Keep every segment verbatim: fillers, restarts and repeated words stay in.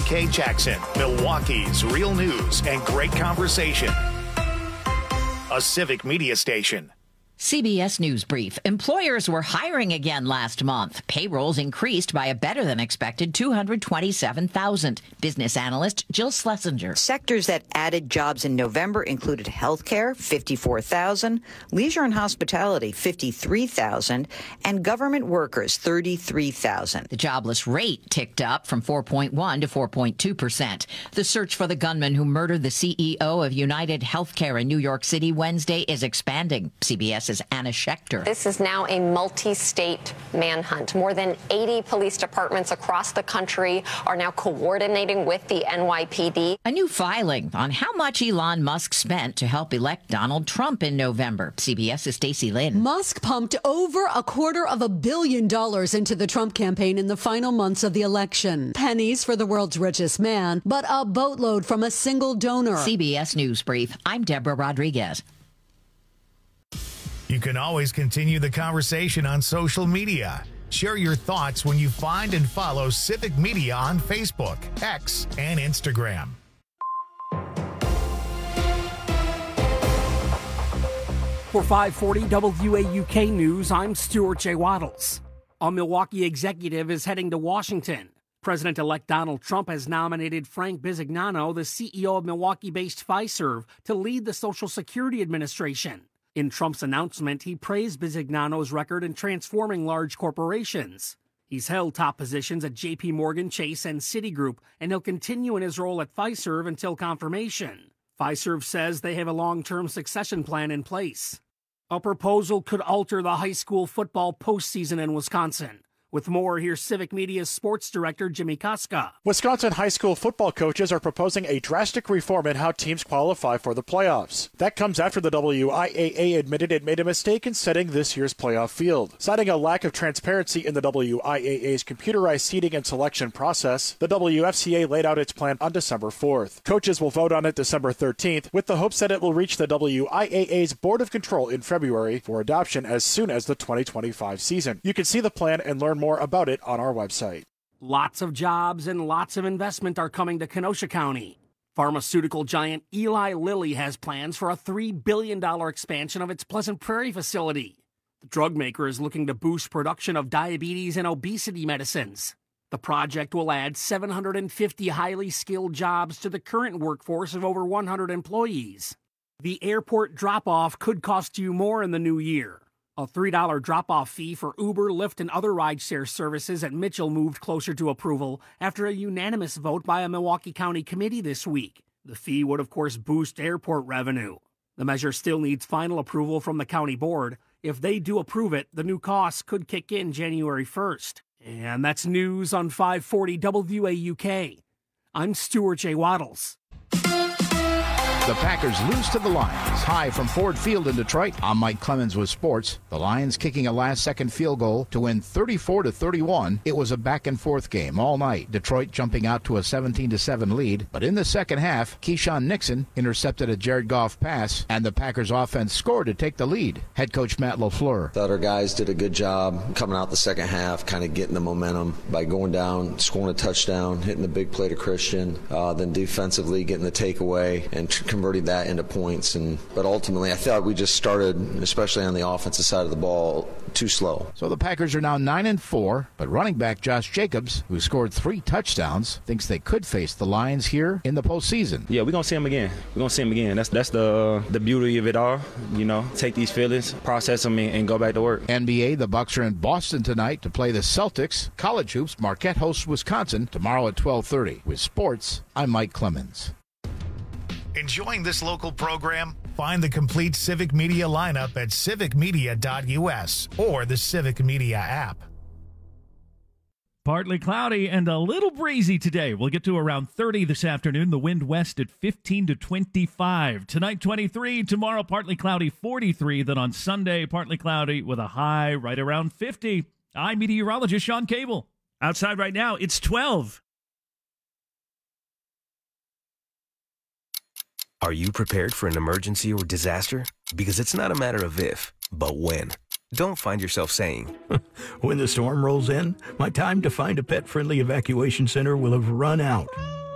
K Jackson, Milwaukee's real news and great conversation. A Civic Media station. C B S News Brief. Employers were hiring again last month. Payrolls increased by a better-than-expected two hundred twenty-seven thousand. Business analyst Jill Schlesinger. Sectors that added jobs in November included healthcare, fifty-four thousand, leisure and hospitality, fifty-three thousand, and government workers, thirty-three thousand. The jobless rate ticked up from four point one to four point two percent. The search for the gunman who murdered the C E O of United Healthcare in New York City Wednesday is expanding. CBS's Anna Schechter. This is now a multi-state manhunt. More than eighty police departments across the country are now coordinating with the N Y P D. A new filing on how much Elon Musk spent to help elect Donald Trump in November. CBS's Stacey Lynn. Musk pumped over a quarter of a billion dollars into the Trump campaign in the final months of the election. Pennies for the world's richest man, but a boatload from a single donor. C B S News Brief. I'm Deborah Rodriguez. You can always continue the conversation on social media. Share your thoughts when you find and follow Civic Media on Facebook, X, and Instagram. For five forty W A U K News, I'm Stuart J. Waddles. A Milwaukee executive is heading to Washington. President-elect Donald Trump has nominated Frank Bisignano, the C E O of Milwaukee-based Fiserv, to lead the Social Security Administration. In Trump's announcement, he praised Bisignano's record in transforming large corporations. He's held top positions at J P Morgan Chase and Citigroup, and he'll continue in his role at Fiserv until confirmation. Fiserv says they have a long-term succession plan in place. A proposal could alter the high school football postseason in Wisconsin. With more, here's Civic Media's sports director, Jimmy Koska. Wisconsin high school football coaches are proposing a drastic reform in how teams qualify for the playoffs. That comes after the W I A A admitted it made a mistake in setting this year's playoff field. Citing a lack of transparency in the W I A A's computerized seeding and selection process, the W F C A laid out its plan on December fourth. Coaches will vote on it December thirteenth, with the hopes that it will reach the W I A A's Board of Control in February for adoption as soon as the twenty twenty-five season. You can see the plan and learn more about it on our website. Lots of jobs and lots of investment are coming to Kenosha County. Pharmaceutical giant Eli Lilly has plans for a three billion dollars expansion of its Pleasant Prairie facility. The drug maker is looking to boost production of diabetes and obesity medicines. The project will add seven hundred fifty highly skilled jobs to the current workforce of over one hundred employees. The airport drop-off could cost you more in the new year. A three dollars drop-off fee for Uber, Lyft, and other rideshare services at Mitchell moved closer to approval after a unanimous vote by a Milwaukee County committee this week. The fee would, of course, boost airport revenue. The measure still needs final approval from the county board. If they do approve it, the new costs could kick in January first. And that's news on five forty W A U K. I'm Stuart J. Waddles. The Packers lose to the Lions. High from Ford Field in Detroit. I'm Mike Clemens with sports. The Lions kicking a last-second field goal to win thirty-four to thirty-one. It was a back-and-forth game all night. Detroit jumping out to a seventeen to seven lead. But in the second half, Keyshawn Nixon intercepted a Jared Goff pass, and the Packers offense scored to take the lead. Head coach Matt LaFleur. Thought our guys did a good job coming out the second half, kind of getting the momentum by going down, scoring a touchdown, hitting the big play to Christian, uh, then defensively getting the takeaway and converting that into points. And but ultimately, I thought we just started, especially on the offensive side of the ball, too slow. So the Packers are now nine and four, but running back Josh Jacobs, who scored three touchdowns, thinks they could face the Lions here in the postseason. Yeah, we're gonna see them again. We're gonna see them again. That's that's the uh, the beauty of it all. You know, take these feelings, process them, and, and go back to work. N B A, the Bucks are in Boston tonight to play the Celtics. College hoops, Marquette hosts Wisconsin tomorrow at twelve thirty. With sports, I'm Mike Clemens. Enjoying this local program? Find the complete Civic Media lineup at civic media dot u s or the Civic Media app. Partly cloudy and a little breezy today. We'll get to around thirty this afternoon. The wind west at fifteen to twenty-five. Tonight, twenty-three. Tomorrow, partly cloudy, forty-three. Then on Sunday, partly cloudy with a high right around fifty. I'm meteorologist Sean Cable. Outside right now, it's twelve. Are you prepared for an emergency or disaster? Because it's not a matter of if, but when. Don't find yourself saying, when the storm rolls in, my time to find a pet-friendly evacuation center will have run out.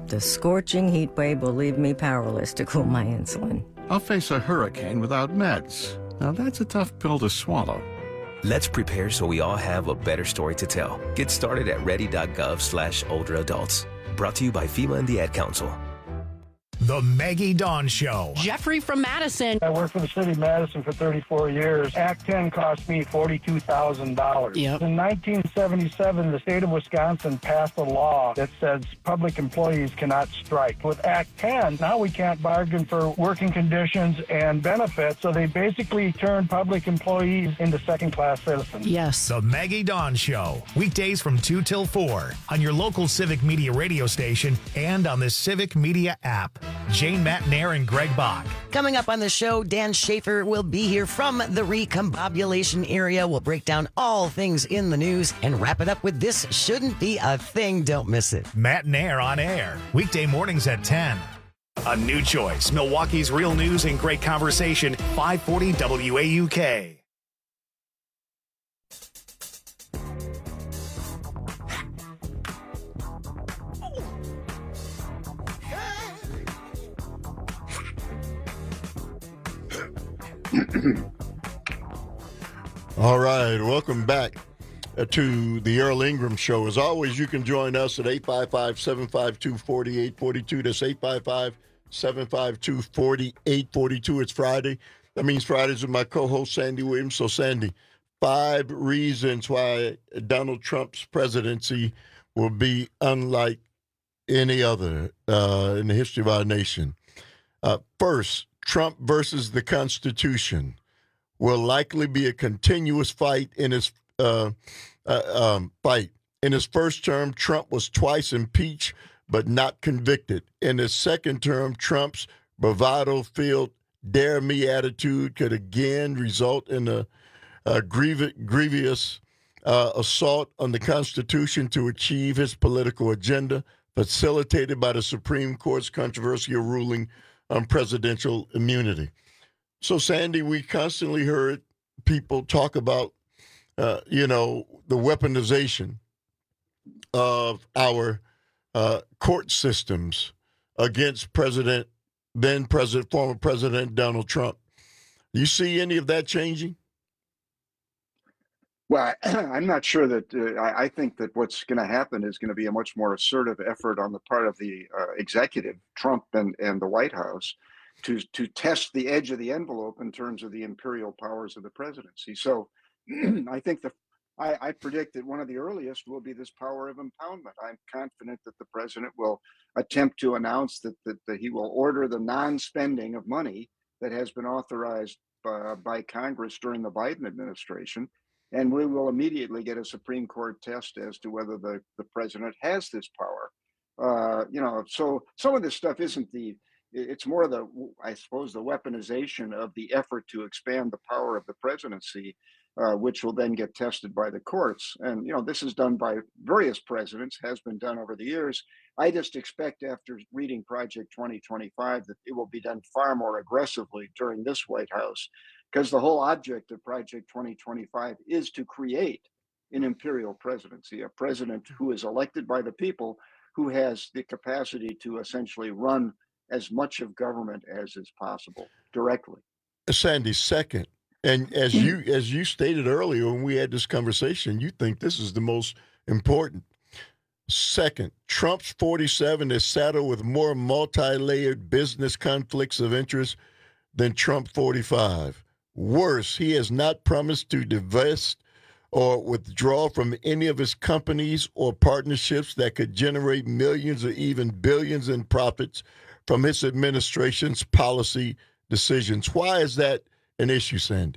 The scorching heat wave will leave me powerless to cool my insulin. I'll face a hurricane without meds. Now that's a tough pill to swallow. Let's prepare so we all have a better story to tell. Get started at ready.gov slash older adults. Brought to you by FEMA and the Ad Council. The Maggie Dawn Show. Jeffrey from Madison. I worked for the city of Madison for thirty-four years. Act ten cost me forty-two thousand dollars. Yep. In nineteen seventy-seven, the state of Wisconsin passed a law that says public employees cannot strike. With Act ten, now we can't bargain for working conditions and benefits, so they basically turned public employees into second-class citizens. Yes. The Maggie Dawn Show. Weekdays from two till four on your local Civic Media radio station and on the Civic Media app. Jane Matnair and Greg Bach. Coming up on the show, Dan Schaefer will be here from the recombobulation area. We'll break down all things in the news and wrap it up with This Shouldn't Be a Thing. Don't miss it. Matnair on air. Weekday mornings at ten. A new choice. Milwaukee's real news and great conversation. five forty W A U K. All right, welcome back to the Earl Ingram Show. As always, you can join us at eight five five, seven five two, four eight four two. That's eight five five, seven five two, four eight four two. It's Friday. That means Fridays with my co-host, Sandy Williams. So, Sandy, five reasons why Donald Trump's presidency will be unlike any other uh, in the history of our nation. Uh, first, Trump versus the Constitution will likely be a continuous fight in his uh, uh, um, fight. In his first term, Trump was twice impeached but not convicted. In his second term, Trump's bravado-filled dare me attitude could again result in a, a grievous, grievous uh, assault on the Constitution to achieve his political agenda, facilitated by the Supreme Court's controversial ruling on presidential immunity. So, Sandy, we constantly heard people talk about, uh, you know, the weaponization of our uh, court systems against President, then President, former President Donald Trump. You see any of that changing? Well, I'm not sure that uh, I, I think that what's going to happen is going to be a much more assertive effort on the part of the uh, executive, Trump and, and the White House, to to test the edge of the envelope in terms of the imperial powers of the presidency. So I think the I, I predict that one of the earliest will be this power of impoundment. I'm confident that the president will attempt to announce that, that, that he will order the non-spending of money that has been authorized by, by Congress during the Biden administration. And we will immediately get a Supreme Court test as to whether the, the president has this power. Uh, you know, so some of this stuff isn't the, it's more the, I suppose, the weaponization of the effort to expand the power of the presidency, uh, which will then get tested by the courts. And, you know, this is done by various presidents, has been done over the years. I just expect after reading Project twenty twenty-five that it will be done far more aggressively during this White House, because the whole object of Project twenty twenty-five is to create an imperial presidency, a president who is elected by the people, who has the capacity to essentially run as much of government as is possible directly. Sandy, second, and as you as you stated earlier when we had this conversation, you think this is the most important. Second, Trump's forty-seven is saddled with more multi-layered business conflicts of interest than Trump forty-five. Worse, he has not promised to divest or withdraw from any of his companies or partnerships that could generate millions or even billions in profits from his administration's policy decisions. Why is that an issue, Sandy?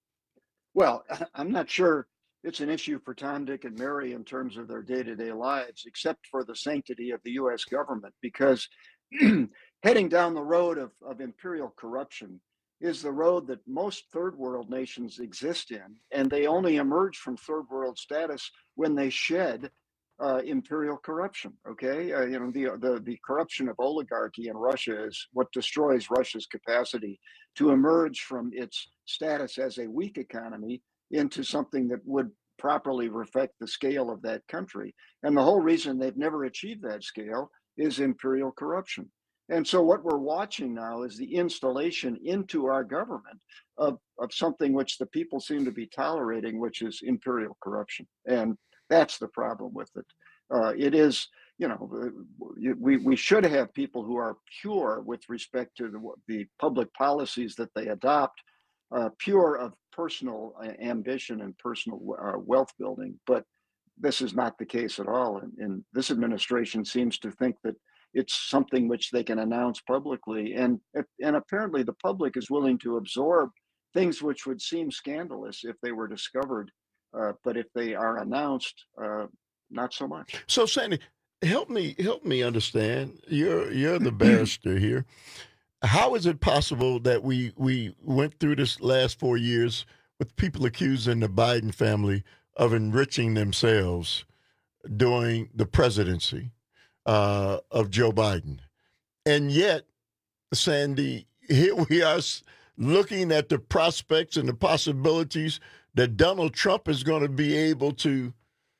Well, I'm not sure it's an issue for Tom, Dick, and Mary in terms of their day-to-day lives, except for the sanctity of the U S government, because heading down the road of, of imperial corruption is the road that most third world nations exist in, and they only emerge from third world status when they shed uh, imperial corruption. Okay, uh, you know the, the the corruption of oligarchy in Russia is what destroys Russia's capacity to emerge from its status as a weak economy into something that would properly reflect the scale of that country. And the whole reason they've never achieved that scale is imperial corruption. And so what we're watching now is the installation into our government of, of something which the people seem to be tolerating, which is imperial corruption. And that's the problem with it. Uh, it is, you know, we, we should have people who are pure with respect to the, the public policies that they adopt, uh, pure of personal ambition and personal uh, wealth building. But this is not the case at all. And, and this administration seems to think that it's something which they can announce publicly. And, and apparently the public is willing to absorb things which would seem scandalous if they were discovered. Uh, but if they are announced, uh, not so much. So, Sandy, help me help me understand. You're you're the barrister here. How is it possible that we we went through this last four years with people accusing the Biden family of enriching themselves during the presidency uh, of Joe Biden, and yet, Sandy, here we are looking at the prospects and the possibilities that Donald Trump is going to be able to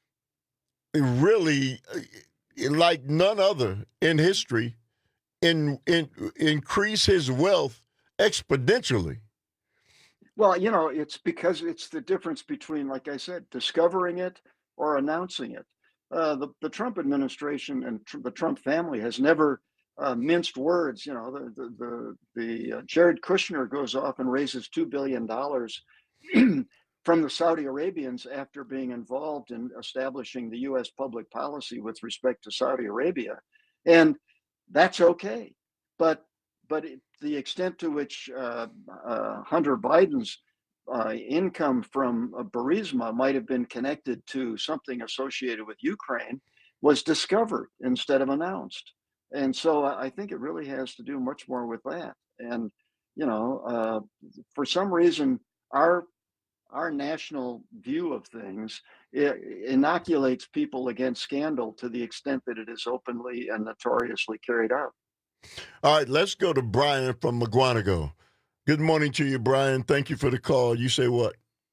really, like none other in history, in, in increase his wealth exponentially. Well, you know, it's because it's the difference between, like I said, discovering it or announcing it. Uh, the, the Trump administration and tr- the Trump family has never uh, minced words. You know, the the the, the uh, Jared Kushner goes off and raises two billion dollars from the Saudi Arabians after being involved in establishing the U S public policy with respect to Saudi Arabia. And that's okay. But but it, the extent to which uh, uh, Hunter Biden's uh, income from uh, Burisma might have been connected to something associated with Ukraine was discovered instead of announced. And so I think it really has to do much more with that. And, you know, uh, for some reason, our Our national view of things inoculates people against scandal to the extent that it is openly and notoriously carried out. All right, let's go to Brian from McGuanago. Good morning to you, Brian. Thank you for the call. You say what?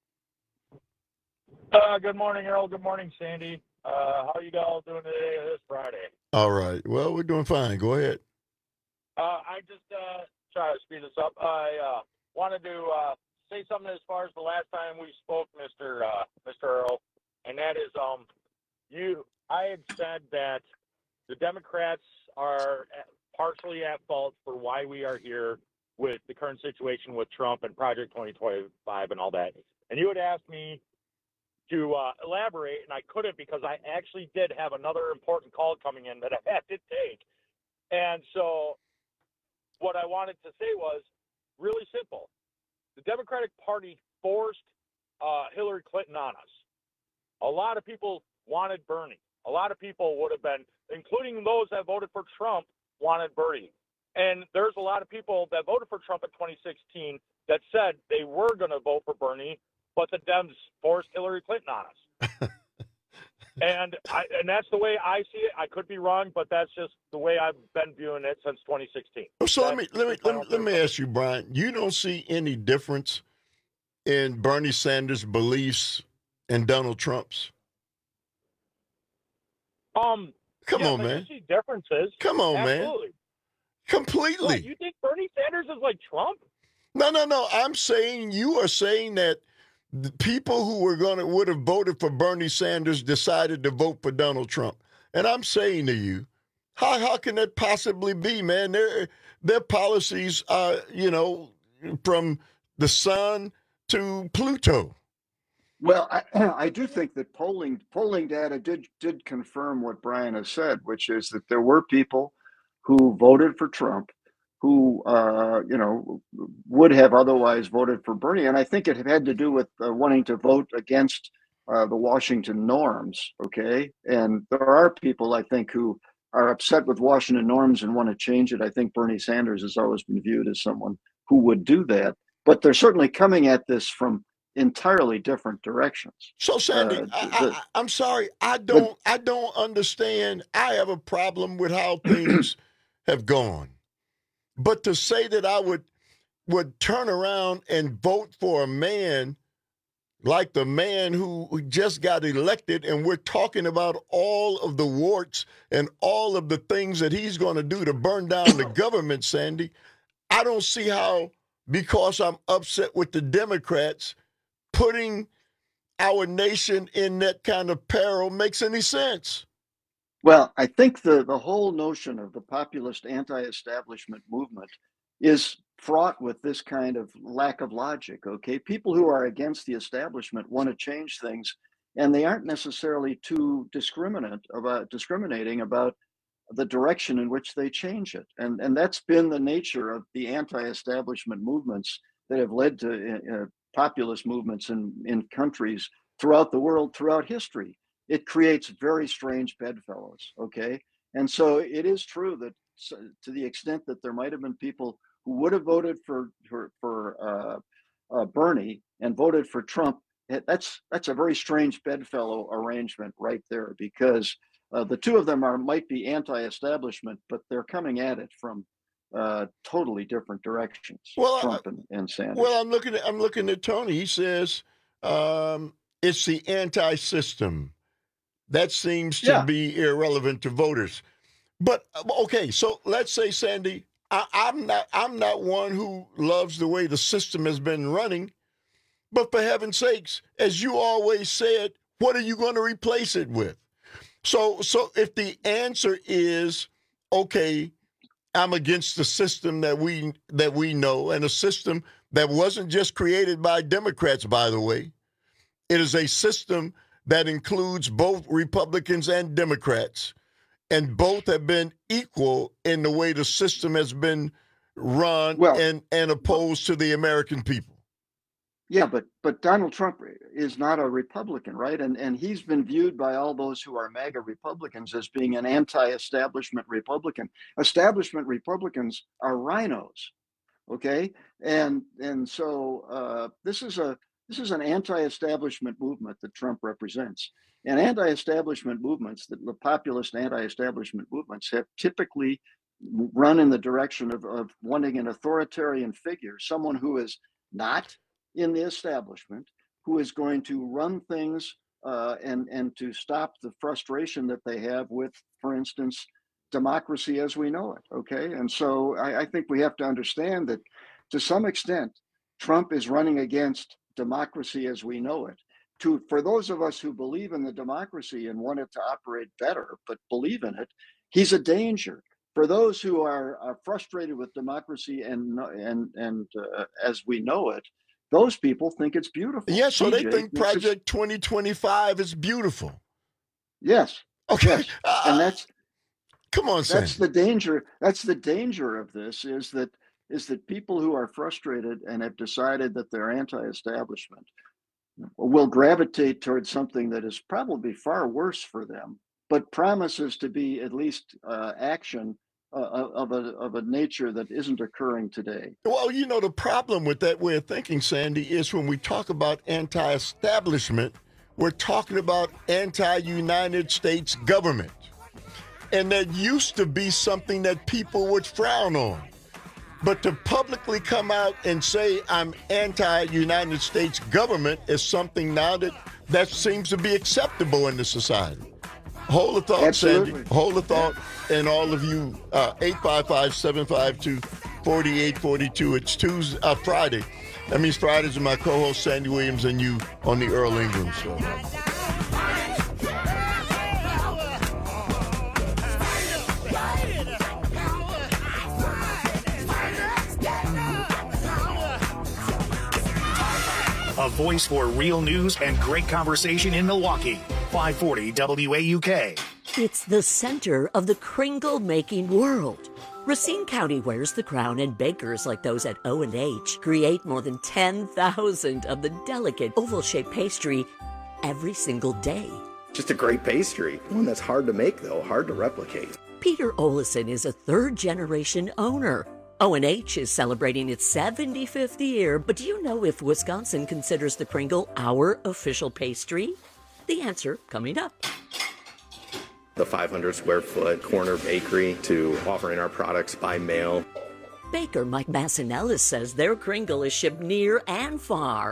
Uh, good morning, Earl. Good morning, Sandy. Uh, how are you all doing today this Friday? All right. Well, we're doing fine. Go ahead. Uh, I just uh, try to speed this up. I uh, wanted to uh, say something as far as the last time we spoke, Mister Uh, Mister Earl, and that is, um, you. I had said that the Democrats are partially at fault for why we are here with the current situation with Trump and Project twenty twenty-five and all that. And you had asked me to uh, elaborate, and I couldn't because I actually did have another important call coming in that I had to take. And so what I wanted to say was really simple. The Democratic Party forced uh, Hillary Clinton on us. A lot of people wanted Bernie. A lot of people would have been, including those that voted for Trump, wanted Bernie. And there's a lot of people that voted for Trump in twenty sixteen that said they were going to vote for Bernie, but the Dems forced Hillary Clinton on us. and I, and that's the way I see it. I could be wrong, but that's just the way I've been viewing it since twenty sixteen. So let me let me let me, let me ask you, Brian. You don't see any difference in Bernie Sanders' beliefs and Donald Trump's? Um, come yeah, on, man. You see differences. Come on, Absolutely. man. Completely. What, you think Bernie Sanders is like Trump? No, no, no. I'm saying you are saying that the people who were going to would have voted for Bernie Sanders decided to vote for Donald Trump. And I'm saying to you, how how can that possibly be, man? Their their policies are, you know, from the sun to Pluto. Well, I, I do think that polling polling data did did confirm what Brian has said, which is that there were people who voted for Trump who, uh, you know, would have otherwise voted for Bernie. And I think it had to do with uh, wanting to vote against uh, the Washington norms, okay? And there are people, I think, who are upset with Washington norms and want to change it. I think Bernie Sanders has always been viewed as someone who would do that. But they're certainly coming at this from entirely different directions. So, Sandy, uh, I, the, I, I'm sorry, I don't, but, I don't understand. I have a problem with how things have gone. But to say that I would would turn around and vote for a man like the man who just got elected, and we're talking about all of the warts and all of the things that he's going to do to burn down the government, Sandy. I don't see how, because I'm upset with the Democrats, putting our nation in that kind of peril makes any sense. Well, I think the, the whole notion of the populist anti-establishment movement is fraught with this kind of lack of logic, okay? People who are against the establishment want to change things, and they aren't necessarily too discriminate about discriminating about the direction in which they change it. And, and that's been the nature of the anti-establishment movements that have led to uh, populist movements in, in countries throughout the world, throughout history. It creates very strange bedfellows, okay? And so it is true that to the extent that there might have been people who would have voted for for, for uh, uh, Bernie and voted for Trump, that's that's a very strange bedfellow arrangement right there, because uh, the two of them are might be anti-establishment, but they're coming at it from uh, totally different directions. Well, Trump and, and Sanders. Well, I'm looking at I'm looking at Tony. He says um, it's the anti-system. That seems to yeah. be irrelevant to voters. But okay, so let's say, Sandy, I, I'm not I'm not one who loves the way the system has been running. But for heaven's sakes, as you always said, what are you going to replace it with? So so if the answer is, okay, I'm against the system that we that we know, and a system that wasn't just created by Democrats, by the way. It is a system that includes both Republicans and Democrats, and both have been equal in the way the system has been run well, and, and opposed to the American people. Yeah, but but Donald Trump is not a Republican, right? And and he's been viewed by all those who are MAGA Republicans as being an anti-establishment Republican. Establishment Republicans are rhinos, okay? And and so uh, this is a This is an anti-establishment movement that Trump represents. And anti-establishment movements, the populist anti-establishment movements, have typically run in the direction of, of wanting an authoritarian figure, someone who is not in the establishment, who is going to run things uh, and, and to stop the frustration that they have with, for instance, democracy as we know it, okay? And so I, I think we have to understand that to some extent, Trump is running against democracy as we know it. To for those of us who believe in the democracy and want it to operate better, but believe in it, he's a danger. For those who are, are frustrated with democracy and and and uh, as we know it, those people think it's beautiful. Yeah, so T J they think Project twenty twenty-five is beautiful. Yes. Okay. Yes. Uh, and that's come on, That's Sandy. the danger. That's the danger of this is that is that people who are frustrated and have decided that they're anti-establishment will gravitate towards something that is probably far worse for them, but promises to be at least uh, action uh, of a of a nature that isn't occurring today. Well, you know, the problem with that way of thinking, Sandy, is when we talk about anti-establishment, we're talking about anti-United States government. And that used to be something that people would frown on. But to publicly come out and say I'm anti-United States government is something now that, that seems to be acceptable in the society. Hold the thought, Absolutely. Sandy. Hold the thought. And all of you, uh, eight five five, seven five two, four eight four two. It's Tuesday, uh, Friday. That means Fridays with my co-host Sandy Williams and you on the Earl Ingram Show. A voice for real news and great conversation in Milwaukee. five forty W A U K. It's the center of the Kringle-making world. Racine County wears the crown, and bakers like those at O and H create more than ten thousand of the delicate oval-shaped pastry every single day. Just a great pastry. One that's hard to make, though, hard to replicate. Peter Olison is a third-generation owner. O and H is celebrating its seventy-fifth year, but do you know if Wisconsin considers the Kringle our official pastry? The answer coming up. The five hundred square foot corner bakery to offering our products by mail. Baker Mike Massinellis says their Kringle is shipped near and far.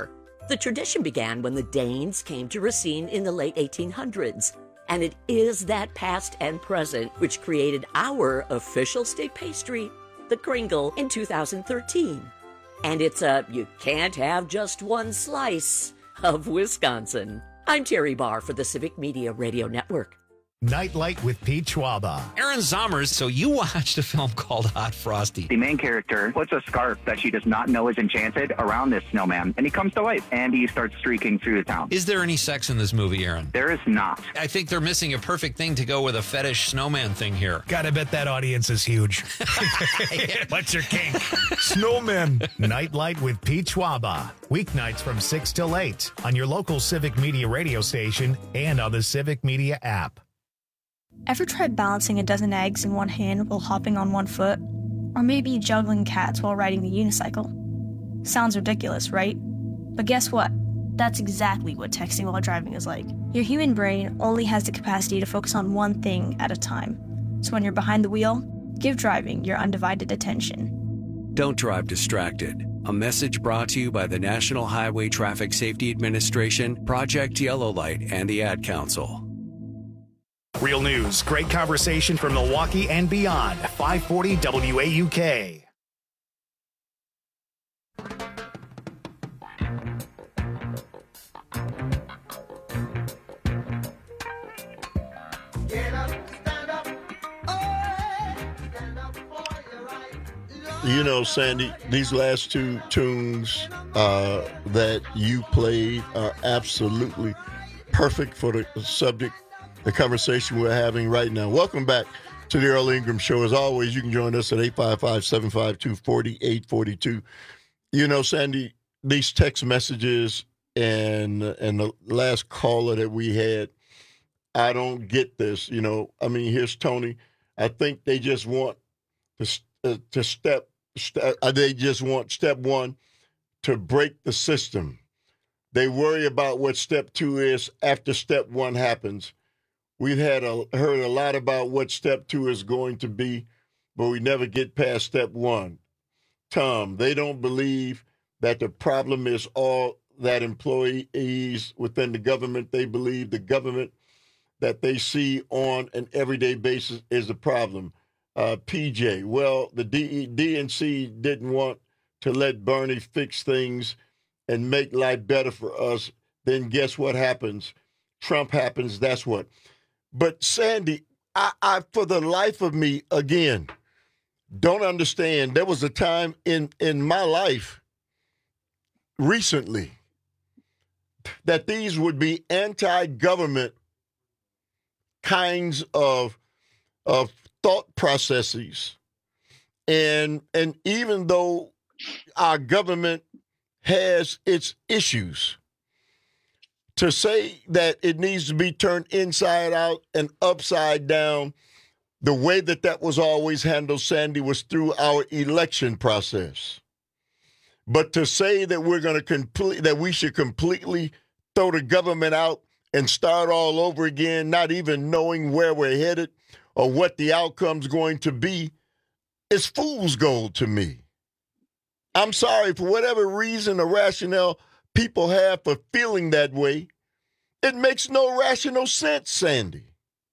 The tradition began when the Danes came to Racine in the late eighteen hundreds. And it is that past and present which created our official state pastry, the Kringle, in two thousand thirteen. And it's a you can't have just one slice of Wisconsin. I'm Terry Barr for the Civic Media Radio Network. Nightlight with Pete Schwaba. Aaron Zommers, so you watched a film called Hot Frosty. The main character puts a scarf that she does not know is enchanted around this snowman, and he comes to life, and he starts streaking through the town. Is there any sex in this movie, Aaron? There is not. I think they're missing a perfect thing to go with a fetish snowman thing here. Gotta bet that audience is huge. What's your kink? Snowmen. Nightlight with Pete Schwaba. Weeknights from six till eight on your local Civic Media radio station and on the Civic Media app. Ever tried balancing a dozen eggs in one hand while hopping on one foot? Or maybe juggling cats while riding the unicycle? Sounds ridiculous, right? But guess what? That's exactly what texting while driving is like. Your human brain only has the capacity to focus on one thing at a time. So when you're behind the wheel, give driving your undivided attention. Don't drive distracted. A message brought to you by the National Highway Traffic Safety Administration, Project Yellow Light, and the Ad Council. Real news, great conversation from Milwaukee and beyond. five forty W A U K. You know, Sandy, these last two tunes uh, that you played are absolutely perfect for the subject, the conversation we're having right now. Welcome back to the Earl Ingram Show. As always, you can join us at eight five five, seven five two, four eight four two. You know, Sandy, these text messages and and the last caller that we had, I don't get this. You know, I mean, here's Tony. I think they just want to, uh, to step, st- uh, they just want step one to break the system. They worry about what step two is after step one happens. We've had a, heard a lot about what step two is going to be, but we never get past step one. Tom, they don't believe that the problem is all that employees within the government. They believe the government that they see on an everyday basis is the problem. Uh, P J, well, the D N C didn't want to let Bernie fix things and make life better for us. Then guess what happens? Trump happens. That's what. But, Sandy, I, I, for the life of me, again, don't understand. There was a time in, in my life recently that these would be anti-government kinds of, of thought processes. And, and even though our government has its issues, to say that it needs to be turned inside out and upside down, the way that that was always handled, Sandy, was through our election process. But to say that we're going to complete, that we should completely throw the government out and start all over again, not even knowing where we're headed or what the outcome's going to be, is fool's gold to me. I'm sorry, for whatever reason or rationale people have for feeling that way, it makes no rational sense, Sandy.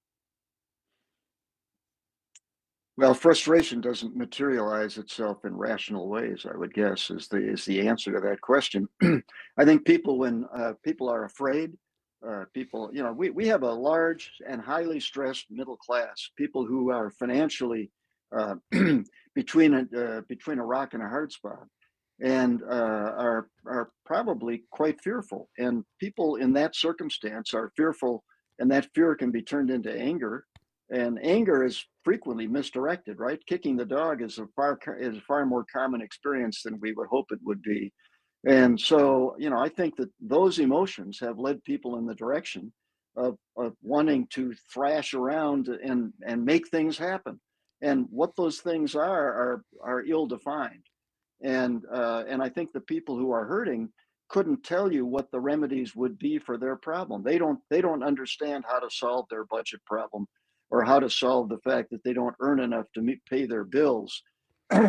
Well, frustration doesn't materialize itself in rational ways, I would guess, is the is the answer to that question. I think people, when uh, people are afraid, uh, people, you know, we, we have a large and highly stressed middle class, people who are financially uh, between a, uh, between a rock and a hard spot, and uh, are are probably quite fearful. And people in that circumstance are fearful, and that fear can be turned into anger. And anger is frequently misdirected, right? Kicking the dog is a far is a far more common experience than we would hope it would be. And so, you know, I think that those emotions have led people in the direction of, of wanting to thrash around and, and make things happen. And what those things are are are ill-defined. And uh, and I think the people who are hurting couldn't tell you what the remedies would be for their problem. They don't they don't understand how to solve their budget problem, or how to solve the fact that they don't earn enough to meet, pay their bills.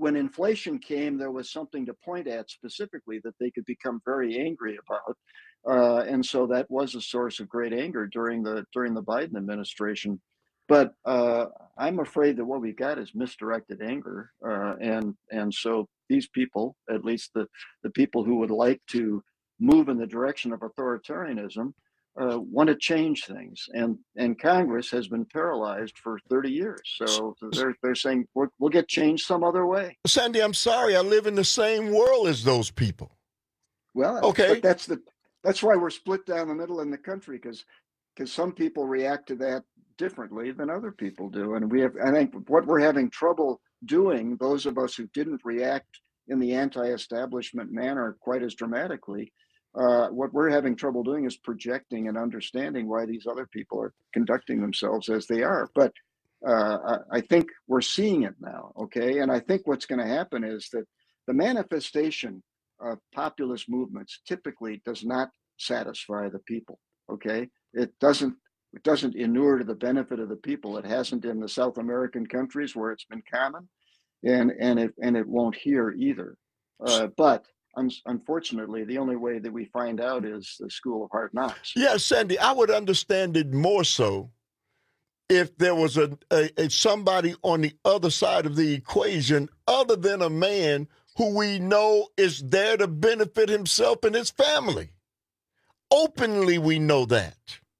when inflation came, there was something to point at specifically that they could become very angry about. Uh, and so that was a source of great anger during the during the Biden administration. But uh, I'm afraid that what we've got is misdirected anger. Uh, and and so these people, at least the, the people who would like to move in the direction of authoritarianism, uh, want to change things. And and Congress has been paralyzed for thirty years. So they're, they're saying, we'll, we'll get changed some other way. Sandy, I'm sorry. I live in the same world as those people. Well, okay. But that's the that's why we're split down the middle in the country, because because some people react to that differently than other people do. And we have, I think what we're having trouble doing, those of us who didn't react in the anti-establishment manner quite as dramatically, uh, what we're having trouble doing is projecting and understanding why these other people are conducting themselves as they are. But uh, I, I think we're seeing it now, okay? And I think what's going to happen is that the manifestation of populist movements typically does not satisfy the people, okay? It doesn't It doesn't inure to the benefit of the people. It hasn't in the South American countries where it's been common, and and it and it won't here either. Uh, but un- unfortunately, the only way that we find out is the school of hard knocks. Yeah, Sandy, I would understand it more so if there was a, a, a somebody on the other side of the equation other than a man who we know is there to benefit himself and his family. Openly, we know that.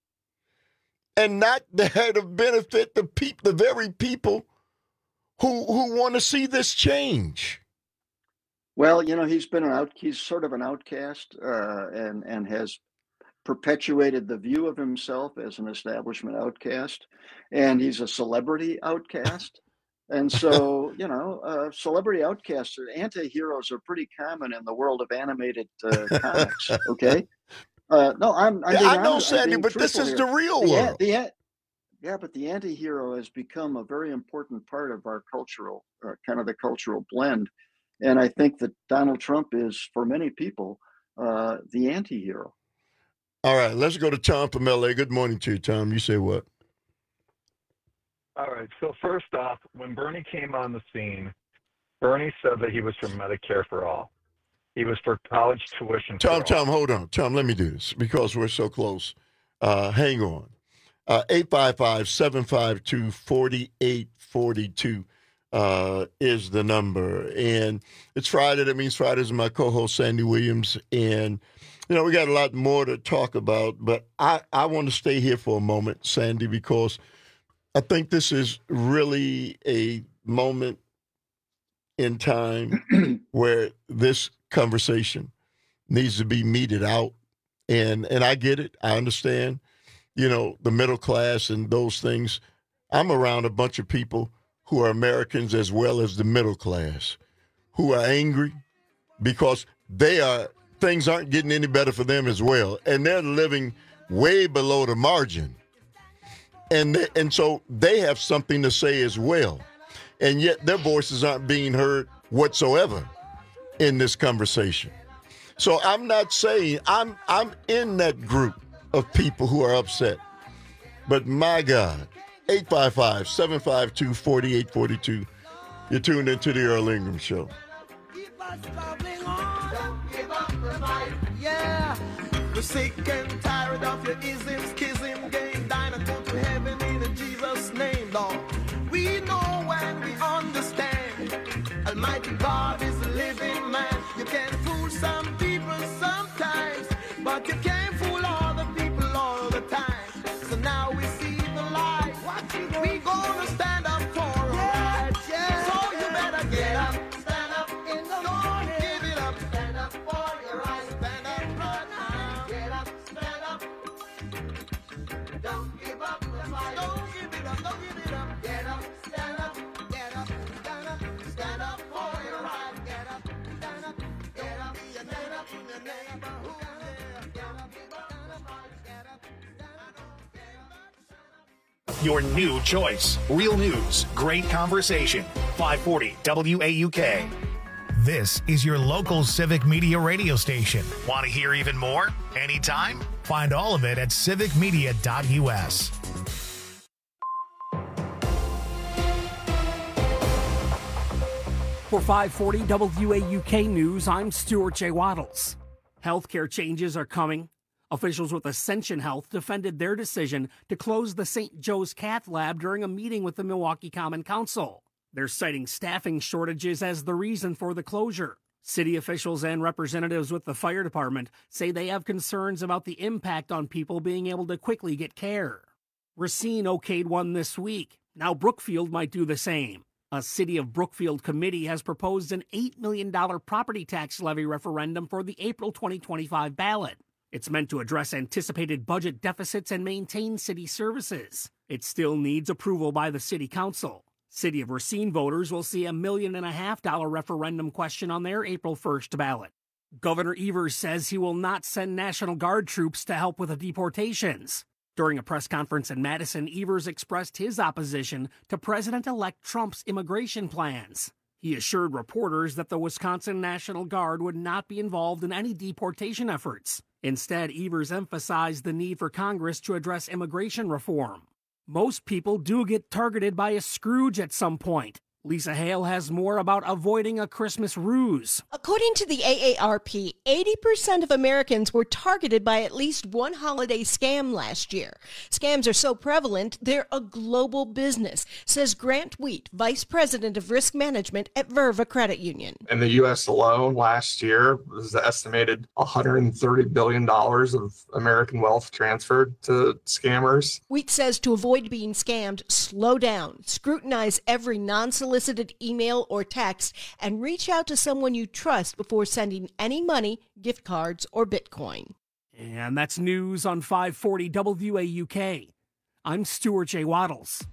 And not there to benefit the people, the very people who who want to see this change. Well, you know, he's been an out. He's sort of an outcast, uh, and and has perpetuated the view of himself as an establishment outcast, and he's a celebrity outcast. And so, you know, uh, celebrity outcasts, anti-heroes are pretty common in the world of animated uh, comics. Okay. Uh, no, I'm. I'm yeah, I know, honest, Sandy, but this is here. the real the, world. The, yeah, but the anti-hero has become a very important part of our cultural, uh, kind of the cultural blend. And I think that Donald Trump is, for many people, uh, the anti-hero. All right, let's go to Tom from L A. Good morning to you, Tom. You say what? All right, so first off, when Bernie came on the scene, Bernie said that he was for Medicare for all. He was for college tuition. Tom, Tom, hold on. Tom, let me do this because we're so close. Uh, hang on. Uh, eight five five, seven five two, four eight four two uh, is the number. And it's Friday. That means Friday is my co-host, Sandy Williams. And, you know, we got a lot more to talk about. But I, I want to stay here for a moment, Sandy, because I think this is really a moment in time where this conversation needs to be meted out. And and I get it. I understand, you know, the middle class and those things. I'm around a bunch of people who are Americans as well as the middle class who are angry because they are, things aren't getting any better for them as well. And they're living way below the margin. And they, and so they have something to say as well. And yet their voices aren't being heard whatsoever in this conversation. So I'm not saying I'm I'm in that group of people who are upset. But my God, eight five five, seven five two, four eight four two. You're tuned into the Earl Ingram Show. Yeah, we're sick and tired of your ism, schism, game, dine and go to heaven in Jesus' name, Lord. We know and we understand. Almighty God is a living man. You can fool some people sometimes, but you can't fool all the people all the time. So now we see the light. We gonna stand up for our rights. Yeah. So you better get up, stand up in the morning. Give it up, stand up for your rights. Stand up right now. Get up, stand up. Don't give up the fight. Don't give it up, don't give it up. Get up, stand up. Get up, stand up. Stand up for your rights. Get up, stand up. Get up, stand up in the neighborhood. Get up, stand up. Get up, Your new choice. Real news, great conversation. five forty W A U K. This is your local civic media radio station. Want to hear even more? Anytime? Find all of it at civic media dot U S. For five forty W A U K News, I'm Stuart J. Waddles. Healthcare changes are coming. Officials with Ascension Health defended their decision to close the Saint Joe's Cath Lab during a meeting with the Milwaukee Common Council. They're citing staffing shortages as the reason for the closure. City officials and representatives with the fire department say they have concerns about the impact on people being able to quickly get care. Racine okayed one this week. Now Brookfield might do the same. A City of Brookfield committee has proposed an eight million dollars property tax levy referendum for the April twenty twenty-five ballot. It's meant to address anticipated budget deficits and maintain city services. It still needs approval by the City Council. City of Racine voters will see a million and a half dollar referendum question on their April first ballot. Governor Evers says he will not send National Guard troops to help with the deportations. During a press conference in Madison, Evers expressed his opposition to President-elect Trump's immigration plans. He assured reporters that the Wisconsin National Guard would not be involved in any deportation efforts. Instead, Evers emphasized the need for Congress to address immigration reform. Most people do get targeted by a Scrooge at some point. Lisa Hale has more about avoiding a Christmas ruse. According to the A A R P, eighty percent of Americans were targeted by at least one holiday scam last year. Scams are so prevalent, they're a global business, says Grant Wheat, Vice President of Risk Management at Verva Credit Union. In the U S alone, last year, was the estimated one hundred thirty billion dollars of American wealth transferred to scammers. Wheat says to avoid being scammed, slow down, scrutinize every non-solicited Solicited email or text, and reach out to someone you trust before sending any money, gift cards, or Bitcoin. And that's news on five forty W A U K. I'm Stuart J. Waddles.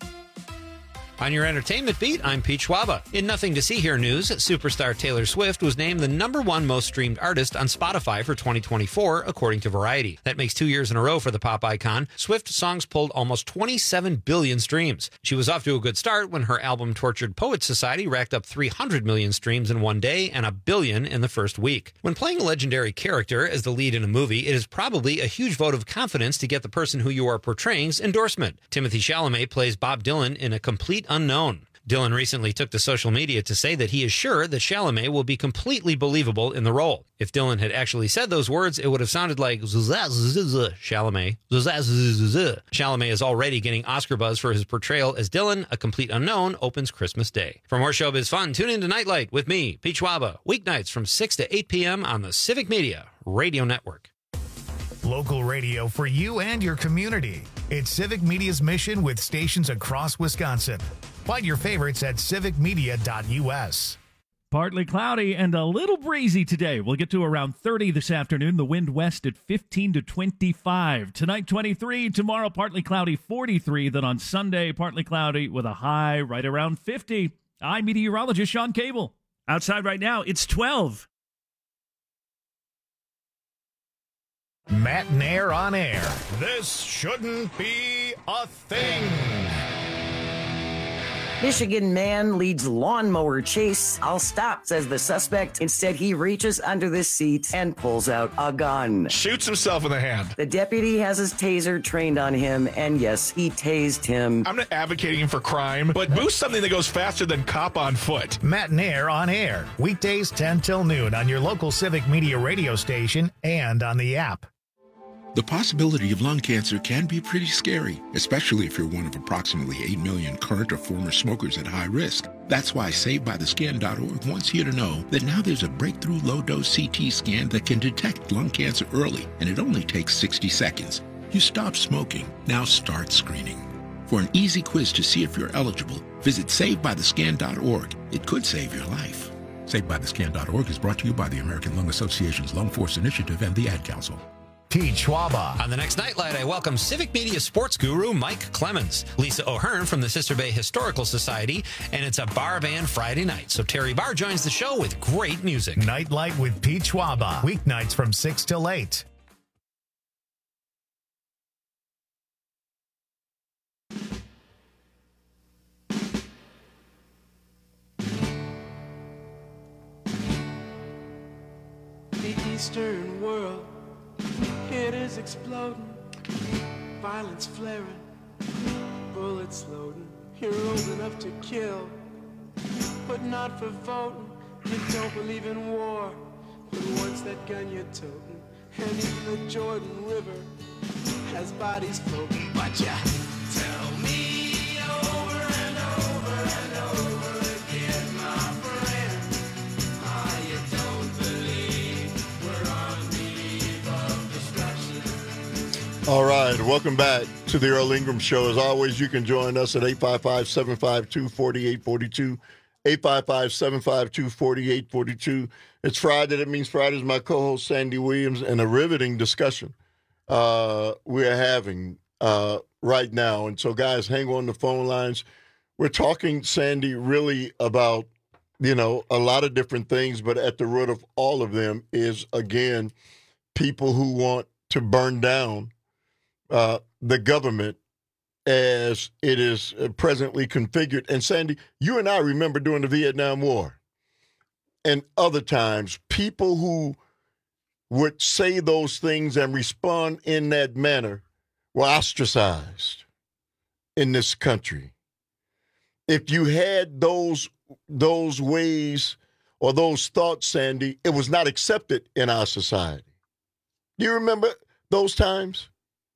On your entertainment beat, I'm Pete Schwaba. In Nothing to See Here news, superstar Taylor Swift was named the number one most streamed artist on Spotify for twenty twenty-four, according to Variety. That makes two years in a row for the pop icon. Swift songs pulled almost twenty-seven billion streams. She was off to a good start when her album Tortured Poets Society racked up three hundred million streams in one day and a billion in the first week. When playing a legendary character as the lead in a movie, it is probably a huge vote of confidence to get the person who you are portraying's endorsement. Timothy Chalamet plays Bob Dylan in A Complete Unknown. Dylan recently took to social media to say that he is sure that Chalamet will be completely believable in the role. If Dylan had actually said those words, it would have sounded like Chalamet. Chalamet is already getting Oscar buzz for his portrayal as Dylan. A Complete Unknown opens Christmas Day. For more showbiz fun, tune in to Nightlight with me, Pete Schwaba, weeknights from six to eight p.m. on the Civic Media Radio Network. Local radio for you and your community. It's Civic Media's mission with stations across Wisconsin. Find your favorites at civic media dot u s. Partly cloudy and a little breezy today. We'll get to around thirty this afternoon. The wind west at fifteen to twenty-five. Tonight, twenty-three. Tomorrow, partly cloudy, forty-three. Then on Sunday, partly cloudy with a high right around fifty. I'm meteorologist Sean Cable. Outside right now, it's twelve. Matt Nair on air. This shouldn't be a thing. Michigan man leads lawnmower chase. I'll stop, says the suspect. Instead, he reaches under the seat and pulls out a gun. Shoots himself in the hand. The deputy has his taser trained on him, and yes, he tased him. I'm not advocating for crime, but boost something that goes faster than cop on foot. Matt Nair on air. Weekdays ten till noon on your local Civic Media radio station and on the app. The possibility of lung cancer can be pretty scary, especially if you're one of approximately eight million current or former smokers at high risk. That's why Saved By The Skin dot org wants you to know that now there's a breakthrough low-dose C T scan that can detect lung cancer early, and it only takes sixty seconds. You stop smoking, now start screening. For an easy quiz to see if you're eligible, visit Saved By The Skin dot org. It could save your life. Saved By The Skin dot org is brought to you by the American Lung Association's Lung Force Initiative and the Ad Council. Pete Schwaba. On the next Nightlight, I welcome Civic Media sports guru Mike Clemens, Lisa O'Hearn from the Sister Bay Historical Society, and it's a bar band Friday night. So Terry Barr joins the show with great music. Nightlight with Pete Schwaba. Weeknights from six till eight. The Eastern world, it is exploding, violence flaring, bullets loading, you're old enough to kill, but but not for voting. You don't believe in war, but once that gun you're toting. And even the Jordan River has bodies floating. But ya tell me over and over and over again, my friend, how you don't believe we're on the eve of destruction. All right, welcome back to the Earl Ingram Show. As always, you can join us at eight five five, seven five two, four eight four two. eight five five, seven five two, four eight four two. It's Friday. That means Friday is my co-host, Sandy Williams, and a riveting discussion uh, we're having uh, right now. And so, guys, hang on the phone lines. We're talking, Sandy, really about, you know, a lot of different things, but at the root of all of them is, again, people who want to burn down uh, the government as it is presently configured. And Sandy, you and I remember during the Vietnam War and other times, people who would say those things and respond in that manner were ostracized in this country. If you had those those ways or those thoughts, Sandy, it was not accepted in our society. Do you remember those times?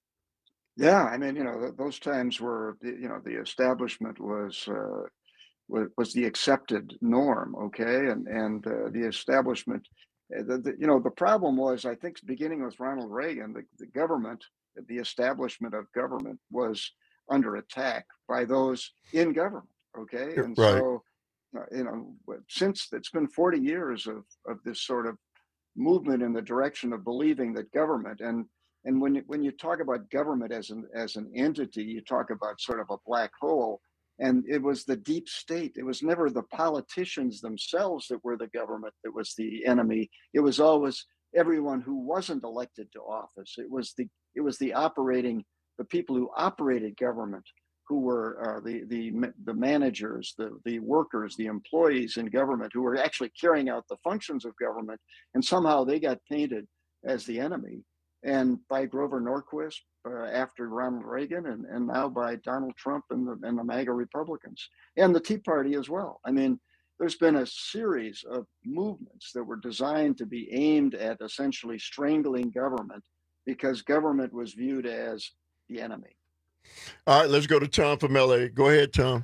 Yeah, I mean, you know, th- those times were, you know, the establishment was uh, was, was the accepted norm, okay, and and uh, the establishment, uh, the, the, you know, the problem was, I think, beginning with Ronald Reagan, the, the government, the establishment of government was under attack by those in government, okay, and right. so, uh, you know, since it's been forty years of of this sort of movement in the direction of believing that government and And when you, when you talk about government as an as an entity, you talk about sort of a black hole. And it was the deep state. It was never the politicians themselves that were the government that was the enemy. It was always everyone who wasn't elected to office. It was the it was the operating the people who operated government, who were uh, the the the managers, the the workers, the employees in government who were actually carrying out the functions of government. And somehow they got painted as the enemy. And by Grover Norquist uh, after Ronald Reagan, and, and now by Donald Trump and the, and the MAGA Republicans, and the Tea Party as well. I mean, there's been a series of movements that were designed to be aimed at essentially strangling government because government was viewed as the enemy. All right, let's go to Tom from L A. Go ahead, Tom.